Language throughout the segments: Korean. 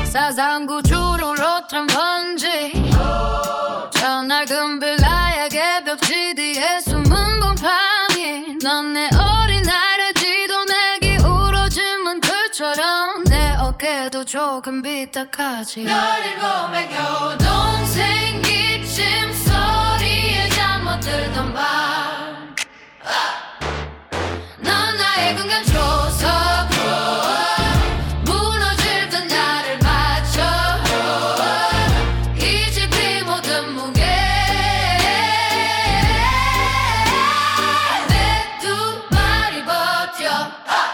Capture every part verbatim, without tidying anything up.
사상구조로 로탄 번지 저 낡은 빌라에게 벽지대에 숨은 봄밤이 넌 내 어린아이를 지도내기 울어주면 그처럼 내 어깨도 조금 삐딱하지 너를 보며 여동생 기침 소리에 잠 못 들던 밤 넌 나의 공간 조석으로 무너질 듯 나를 받쳐 이 집이 모든 무게 내 두 발이 버텨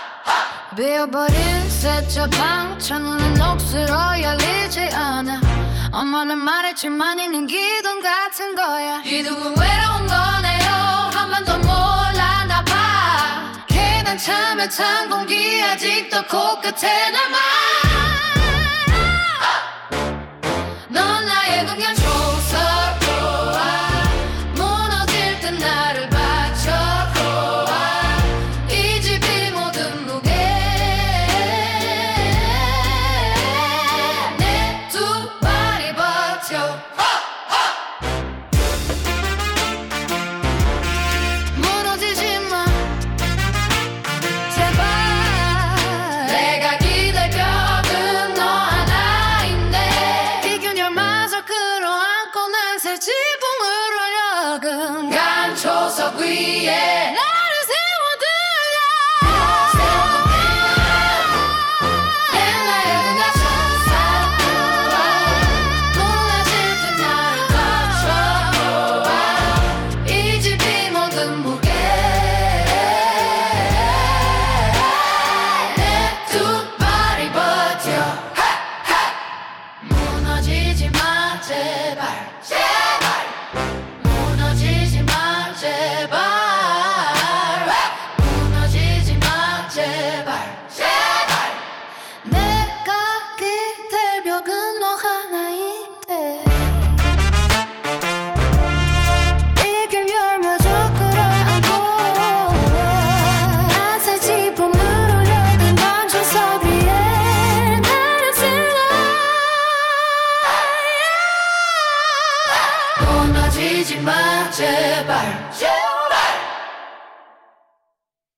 비어버린 세차방 천눈은 녹슬어 열리지 않아 엄마는 말했지만 있는 기둥 같은 거야 기둥은 외로운 거네요 한 번도 몰랐나 봐 괜한 참에 찬 공기 아직도 코끝에 남아 넌 나의 공간 조석으로 무너질 듯 나를 받쳐 이 집이 모든 무게 내 두 발이 버텨 무너지지 마 제발 내가 기댈 벽은 너 하나인데 이 균열 마저 끌어안고 난 새 지붕으로 여금 간 조석 위에